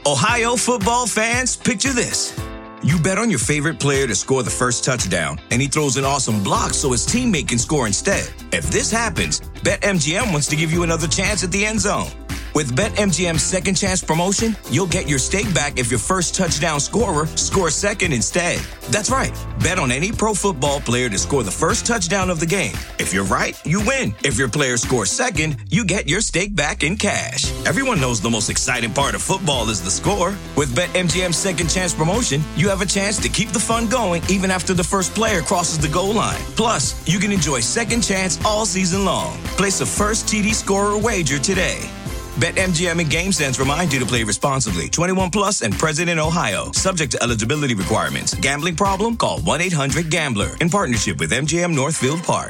Ohio football fans, picture this. You bet on your favorite player to score the first touchdown, and he throws an awesome block so his teammate can score instead. If this happens, BetMGM wants to give you another chance at the end zone. With BetMGM's second chance promotion, you'll get your stake back if your first touchdown scorer scores second instead. That's right. Bet on any pro football player to score the first touchdown of the game. If you're right, you win. If your player scores second, you get your stake back in cash. Everyone knows the most exciting part of football is the score. With BetMGM's second chance promotion, you have a chance to keep the fun going even after the first player crosses the goal line. Plus, you can enjoy second chance all season long. Place a first TD scorer wager today. BetMGM and GameSense remind you to play responsibly. 21 plus and present in Ohio. Subject to eligibility requirements. Gambling problem? Call 1-800-GAMBLER. In partnership with MGM Northfield Park.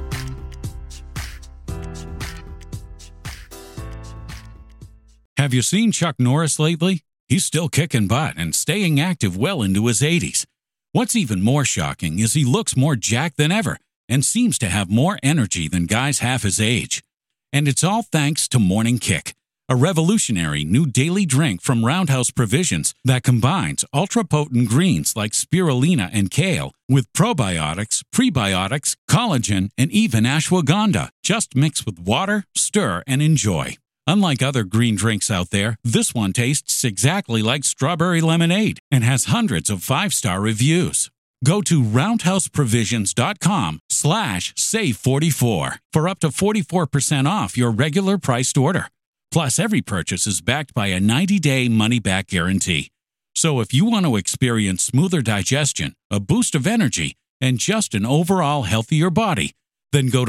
Have you seen Chuck Norris lately? He's still kicking butt and staying active well into his 80s. What's even more shocking is he looks more jacked than ever and seems to have more energy than guys half his age. And it's all thanks to Morning Kick, a revolutionary new daily drink from Roundhouse Provisions that combines ultra-potent greens like spirulina and kale with probiotics, prebiotics, collagen, and even ashwagandha. Just mix with water, stir, and enjoy. Unlike other green drinks out there, this one tastes exactly like strawberry lemonade and has hundreds of 5-star reviews. Go to roundhouseprovisions.com/save44 for up to 44% off your regular priced order. Plus, every purchase is backed by a 90-day money-back guarantee. So if you want to experience smoother digestion, a boost of energy, and just an overall healthier body, then go to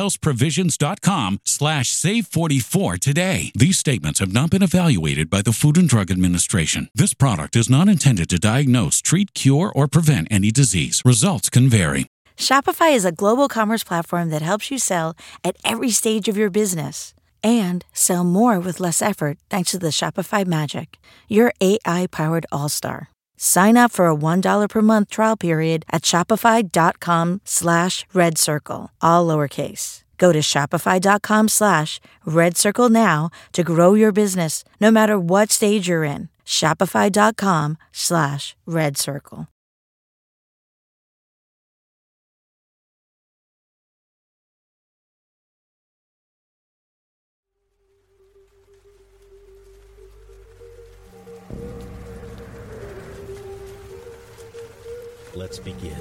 roundhouseprovisions.com/save44 today. These statements have not been evaluated by the Food and Drug Administration. This product is not intended to diagnose, treat, cure, or prevent any disease. Results can vary. Shopify is a global commerce platform that helps you sell at every stage of your business and sell more with less effort thanks to the Shopify Magic, your AI-powered all-star. Sign up for a $1 per month trial period at shopify.com/redcircle, all lowercase. Go to shopify.com/redcircle now to grow your business, no matter what stage you're in. Shopify.com/redcircle. Let's begin.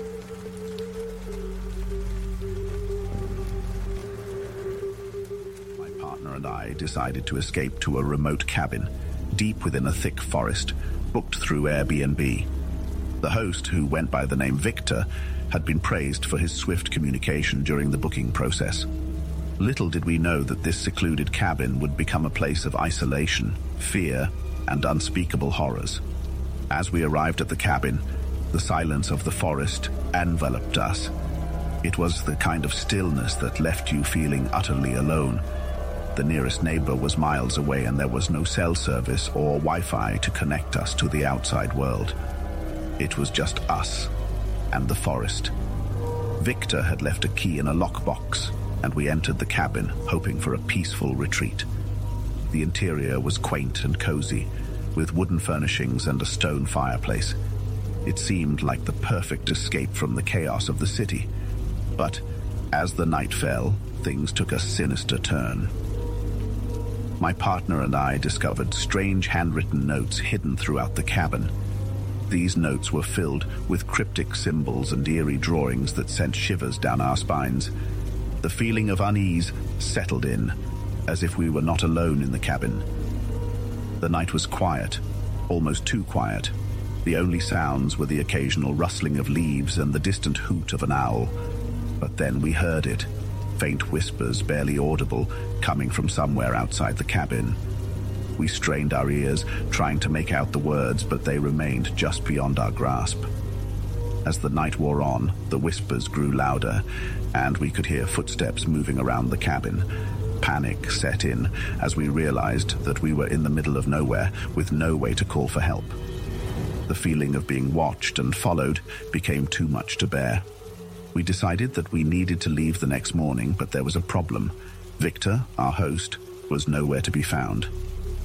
My partner and I decided to escape to a remote cabin, deep within a thick forest, booked through Airbnb. The host, who went by the name Victor, had been praised for his swift communication during the booking process. Little did we know that this secluded cabin would become a place of isolation, fear, and unspeakable horrors. As we arrived at the cabin, the silence of the forest enveloped us. It was the kind of stillness that left you feeling utterly alone. The nearest neighbor was miles away, and there was no cell service or Wi-Fi to connect us to the outside world. It was just us and the forest. Victor had left a key in a lockbox, and we entered the cabin, hoping for a peaceful retreat. The interior was quaint and cozy, with wooden furnishings and a stone fireplace. It seemed like the perfect escape from the chaos of the city. But as the night fell, things took a sinister turn. My partner and I discovered strange handwritten notes hidden throughout the cabin. These notes were filled with cryptic symbols and eerie drawings that sent shivers down our spines. The feeling of unease settled in, as if we were not alone in the cabin. The night was quiet, almost too quiet. The only sounds were the occasional rustling of leaves and the distant hoot of an owl. But then we heard it, faint whispers barely audible, coming from somewhere outside the cabin. We strained our ears, trying to make out the words, but they remained just beyond our grasp. As the night wore on, the whispers grew louder, and we could hear footsteps moving around the cabin. Panic set in as we realized that we were in the middle of nowhere, with no way to call for help. The feeling of being watched and followed became too much to bear. We decided that we needed to leave the next morning, but there was a problem. Victor, our host, was nowhere to be found.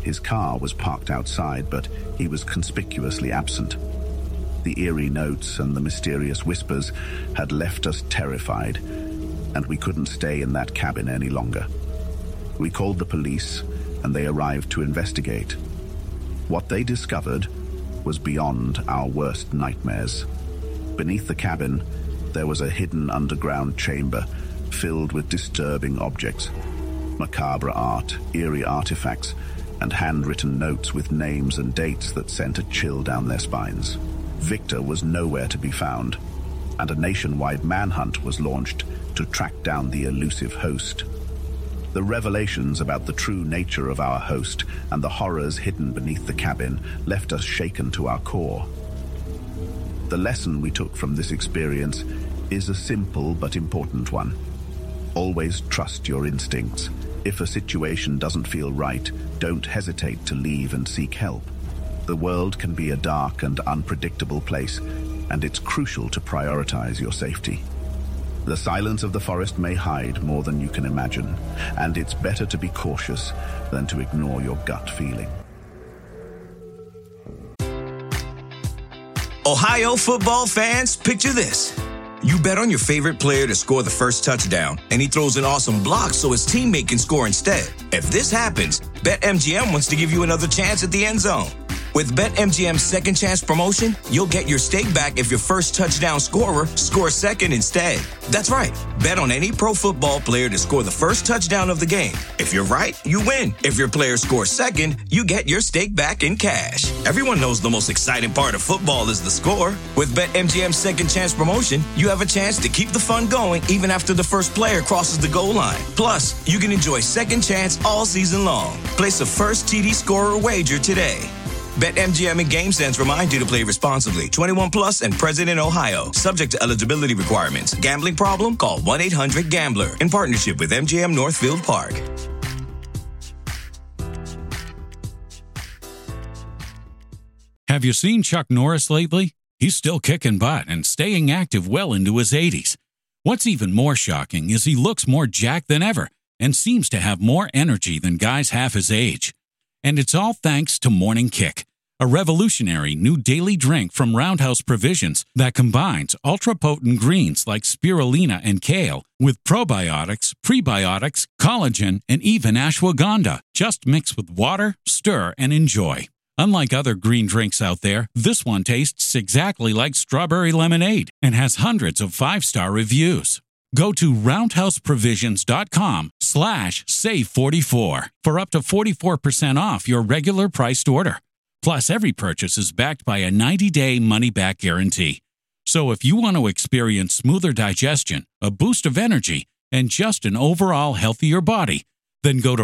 His car was parked outside, but he was conspicuously absent. The eerie notes and the mysterious whispers had left us terrified, and we couldn't stay in that cabin any longer. We called the police, and they arrived to investigate. What they discovered was beyond our worst nightmares. Beneath the cabin, there was a hidden underground chamber filled with disturbing objects, macabre art, eerie artifacts, and handwritten notes with names and dates that sent a chill down their spines. Victor was nowhere to be found, and a nationwide manhunt was launched to track down the elusive host. The revelations about the true nature of our host and the horrors hidden beneath the cabin left us shaken to our core. The lesson we took from this experience is a simple but important one. Always trust your instincts. If a situation doesn't feel right, don't hesitate to leave and seek help. The world can be a dark and unpredictable place, and it's crucial to prioritize your safety. The silence of the forest may hide more than you can imagine, and it's better to be cautious than to ignore your gut feeling. Ohio football fans, picture this. You bet on your favorite player to score the first touchdown, and he throws an awesome block so his teammate can score instead. If this happens, BetMGM wants to give you another chance at the end zone. With BetMGM's second chance promotion, you'll get your stake back if your first touchdown scorer scores second instead. That's right. Bet on any pro football player to score the first touchdown of the game. If you're right, you win. If your player scores second, you get your stake back in cash. Everyone knows the most exciting part of football is the score. With BetMGM's second chance promotion, you have a chance to keep the fun going even after the first player crosses the goal line. Plus, you can enjoy second chance all season long. Place a first TD scorer wager today. BetMGM and GameSense remind you to play responsibly. 21 plus and present in Ohio. Subject to eligibility requirements. Gambling problem? Call 1-800-GAMBLER. In partnership with MGM Northfield Park. Have you seen Chuck Norris lately? He's still kicking butt and staying active well into his 80s. What's even more shocking is he looks more jacked than ever and seems to have more energy than guys half his age. And it's all thanks to Morning Kick, a revolutionary new daily drink from Roundhouse Provisions that combines ultra-potent greens like spirulina and kale with probiotics, prebiotics, collagen, and even ashwagandha. Just mix with water, stir, and enjoy. Unlike other green drinks out there, this one tastes exactly like strawberry lemonade and has hundreds of 5-star reviews. Go to roundhouseprovisions.com/save44 for up to 44% off your regular priced order. Plus, every purchase is backed by a 90-day money-back guarantee. So if you want to experience smoother digestion, a boost of energy, and just an overall healthier body, then go to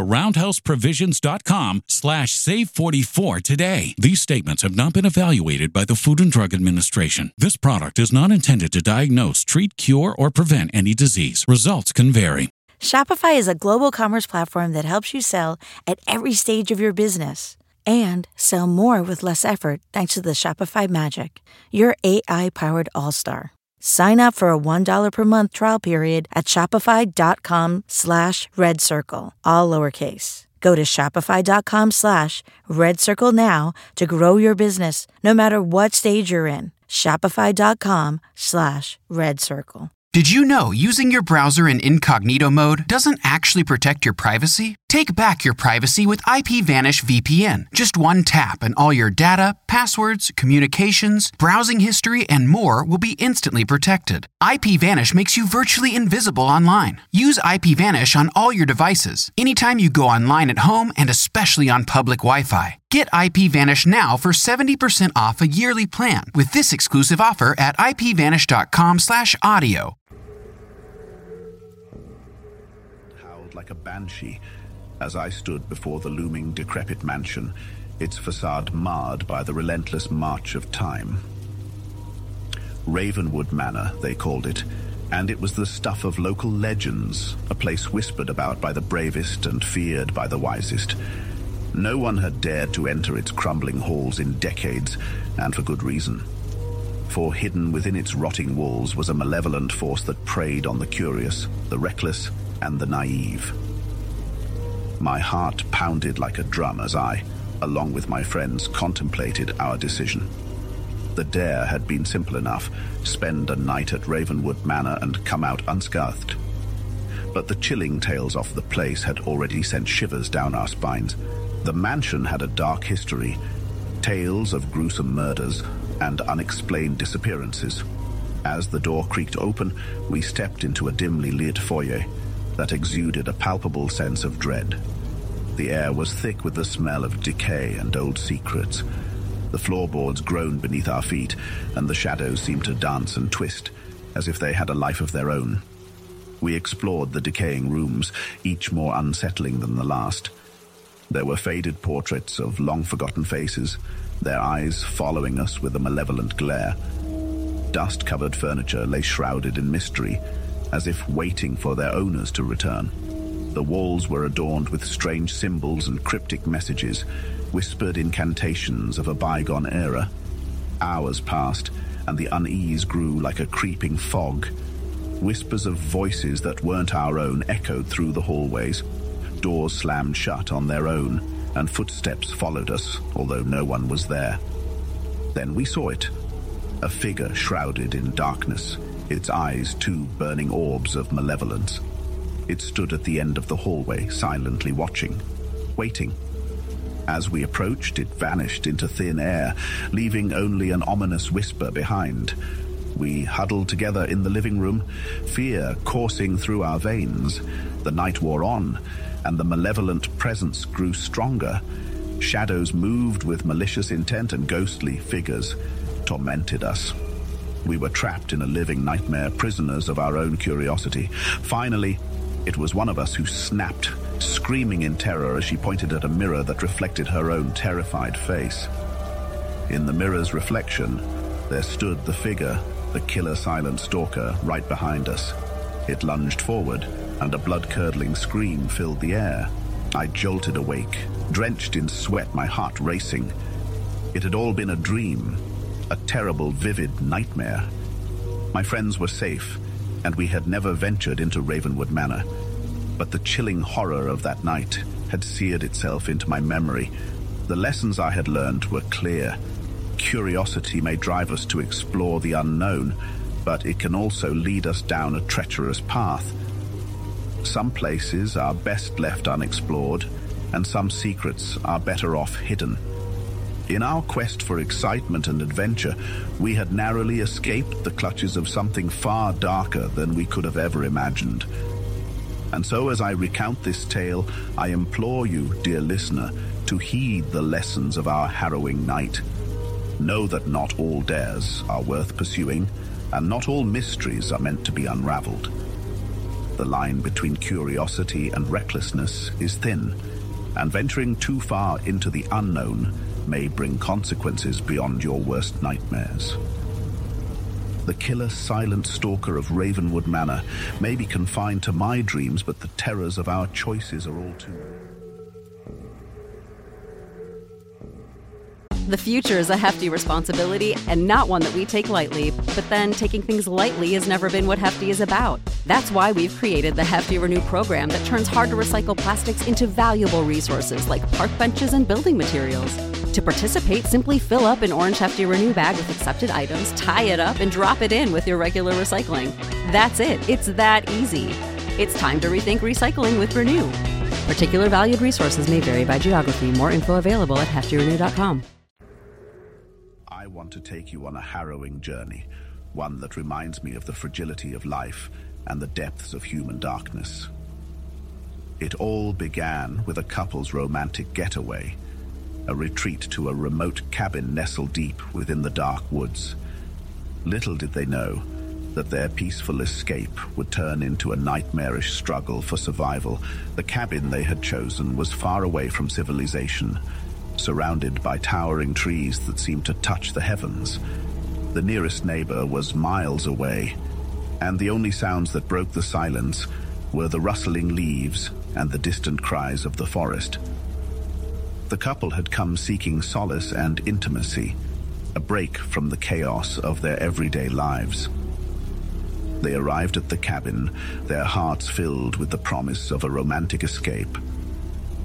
roundhouseprovisions.com/save44 today. These statements have not been evaluated by the Food and Drug Administration. This product is not intended to diagnose, treat, cure, or prevent any disease. Results can vary. Shopify is a global commerce platform that helps you sell at every stage of your business and sell more with less effort thanks to the Shopify Magic, your AI-powered all-star. Sign up for a $1 per month trial period at shopify.com/redcircle, all lowercase. Go to shopify.com/redcircle now to grow your business no matter what stage you're in. Shopify.com/redcircle. Did you know using your browser in incognito mode doesn't actually protect your privacy? Take back your privacy with IPVanish VPN. Just one tap and all your data, passwords, communications, browsing history, and more will be instantly protected. IPVanish makes you virtually invisible online. Use IPVanish on all your devices, anytime you go online at home and especially on public Wi-Fi. Get IPVanish now for 70% off a yearly plan with this exclusive offer at ipvanish.com/audio. Howled like a banshee as I stood before the looming decrepit mansion, its facade marred by the relentless march of time. Ravenwood Manor, they called it, and it was the stuff of local legends, a place whispered about by the bravest and feared by the wisest. No one had dared to enter its crumbling halls in decades, and for good reason. For hidden within its rotting walls was a malevolent force that preyed on the curious, the reckless, and the naive. My heart pounded like a drum as I, along with my friends, contemplated our decision. The dare had been simple enough: spend a night at Ravenwood Manor and come out unscathed. But the chilling tales of the place had already sent shivers down our spines. The mansion had a dark history, tales of gruesome murders and unexplained disappearances. As the door creaked open, we stepped into a dimly lit foyer that exuded a palpable sense of dread. The air was thick with the smell of decay and old secrets. The floorboards groaned beneath our feet, and the shadows seemed to dance and twist, as if they had a life of their own. We explored the decaying rooms, each more unsettling than the last. There were faded portraits of long-forgotten faces, their eyes following us with a malevolent glare. Dust-covered furniture lay shrouded in mystery, as if waiting for their owners to return. The walls were adorned with strange symbols and cryptic messages, whispered incantations of a bygone era. Hours passed, and the unease grew like a creeping fog. Whispers of voices that weren't our own echoed through the hallways. Doors slammed shut on their own, and footsteps followed us, although no one was there. Then we saw it. A figure shrouded in darkness, its eyes two burning orbs of malevolence. It stood at the end of the hallway, silently watching, waiting. As we approached, it vanished into thin air, leaving only an ominous whisper behind. We huddled together in the living room, fear coursing through our veins. The night wore on, and the malevolent presence grew stronger. Shadows moved with malicious intent, and ghostly figures tormented us. We were trapped in a living nightmare, prisoners of our own curiosity. Finally, it was one of us who snapped, screaming in terror as she pointed at a mirror that reflected her own terrified face. In the mirror's reflection, there stood the figure, the killer silent stalker, right behind us. It lunged forward, and a blood-curdling scream filled the air. I jolted awake, drenched in sweat, my heart racing. It had all been a dream, a terrible, vivid nightmare. My friends were safe, and we had never ventured into Ravenwood Manor. But the chilling horror of that night had seared itself into my memory. The lessons I had learned were clear. Curiosity may drive us to explore the unknown, but it can also lead us down a treacherous path. Some places are best left unexplored, and some secrets are better off hidden. In our quest for excitement and adventure, we had narrowly escaped the clutches of something far darker than we could have ever imagined. And so as I recount this tale, I implore you, dear listener, to heed the lessons of our harrowing night. Know that not all dares are worth pursuing, and not all mysteries are meant to be unraveled. The line between curiosity and recklessness is thin, and venturing too far into the unknown may bring consequences beyond your worst nightmares. The killer silent stalker of Ravenwood Manor may be confined to my dreams, but the terrors of our choices are all too real. The future is a hefty responsibility and not one that we take lightly. But then taking things lightly has never been what Hefty is about. That's why we've created the Hefty Renew program that turns hard-to-recycle plastics into valuable resources like park benches and building materials. To participate, simply fill up an orange Hefty Renew bag with accepted items, tie it up, and drop it in with your regular recycling. That's it. It's that easy. It's time to rethink recycling with Renew. Particular valued resources may vary by geography. More info available at heftyrenew.com. I want to take you on a harrowing journey, one that reminds me of the fragility of life and the depths of human darkness. It all began with a couple's romantic getaway, a retreat to a remote cabin nestled deep within the dark woods. Little did they know that their peaceful escape would turn into a nightmarish struggle for survival. The cabin they had chosen was far away from civilization, surrounded by towering trees that seemed to touch the heavens. The nearest neighbor was miles away, and the only sounds that broke the silence were the rustling leaves and the distant cries of the forest. The couple had come seeking solace and intimacy, a break from the chaos of their everyday lives. They arrived at the cabin, their hearts filled with the promise of a romantic escape.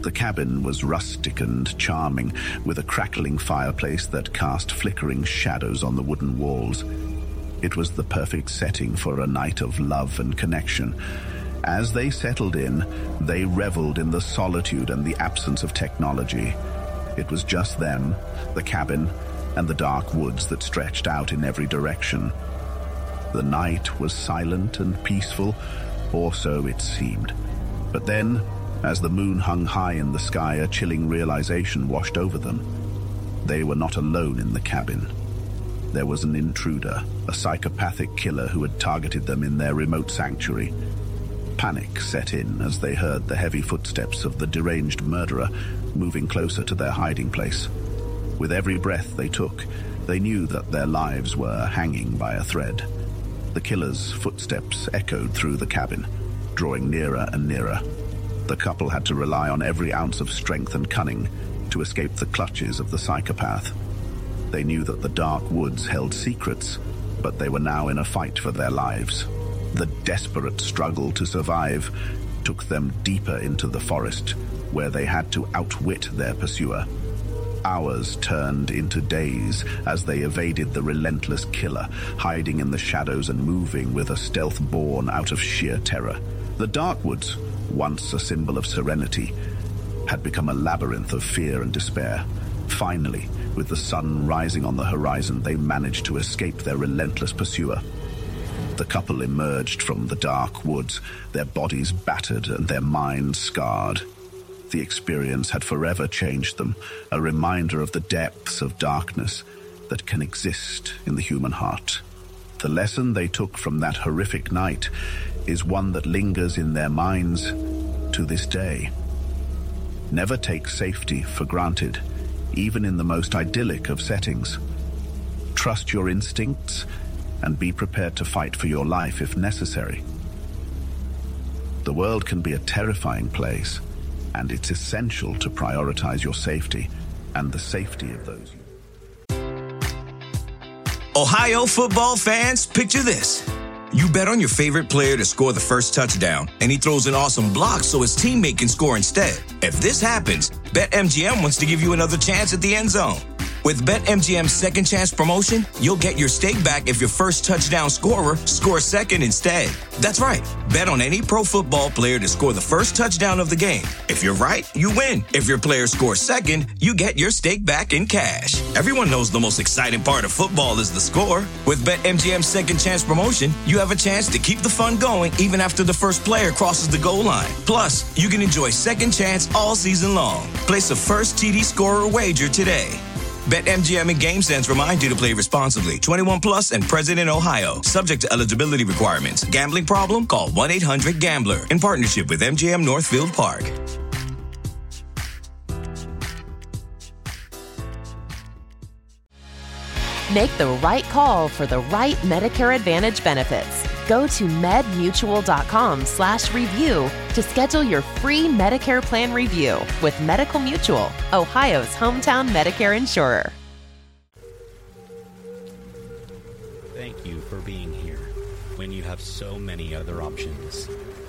The cabin was rustic and charming, with a crackling fireplace that cast flickering shadows on the wooden walls. It was the perfect setting for a night of love and connection. As they settled in, they reveled in the solitude and the absence of technology. It was just them, the cabin, and the dark woods that stretched out in every direction. The night was silent and peaceful, or so it seemed. But then, as the moon hung high in the sky, a chilling realization washed over them. They were not alone in the cabin. There was an intruder, a psychopathic killer who had targeted them in their remote sanctuary. Panic set in as they heard the heavy footsteps of the deranged murderer moving closer to their hiding place. With every breath they took, they knew that their lives were hanging by a thread. The killer's footsteps echoed through the cabin, drawing nearer and nearer. The couple had to rely on every ounce of strength and cunning to escape the clutches of the psychopath. They knew that the dark woods held secrets, but they were now in a fight for their lives. The desperate struggle to survive took them deeper into the forest, where they had to outwit their pursuer. Hours turned into days as they evaded the relentless killer, hiding in the shadows and moving with a stealth born out of sheer terror. The dark woods, once a symbol of serenity, had become a labyrinth of fear and despair. Finally, with the sun rising on the horizon, they managed to escape their relentless pursuer. The couple emerged from the dark woods, their bodies battered and their minds scarred. The experience had forever changed them, a reminder of the depths of darkness that can exist in the human heart. The lesson they took from that horrific night is one that lingers in their minds to this day. Never take safety for granted, even in the most idyllic of settings. Trust your instincts and be prepared to fight for your life if necessary. The world can be a terrifying place, and it's essential to prioritize your safety and the safety of those you... Ohio football fans, picture this. You bet on your favorite player to score the first touchdown, and he throws an awesome block so his teammate can score instead. If this happens, BetMGM wants to give you another chance at the end zone. With BetMGM's Second Chance promotion, you'll get your stake back if your first touchdown scorer scores second instead. That's right. Bet on any pro football player to score the first touchdown of the game. If you're right, you win. If your player scores second, you get your stake back in cash. Everyone knows the most exciting part of football is the score. With BetMGM's Second Chance promotion, you have a chance to keep the fun going even after the first player crosses the goal line. Plus, you can enjoy Second Chance all season long. Place a first TD scorer wager today. BetMGM and GameSense remind you to play responsibly. 21 plus and present in Ohio. Subject to eligibility requirements. Gambling problem? Call 1-800-GAMBLER. In partnership with MGM Northfield Park. Make the right call for the right Medicare Advantage benefits. Go to medmutual.com/review to schedule your free Medicare plan review with Medical Mutual, Ohio's hometown Medicare insurer. Thank you for being here when you have so many other options.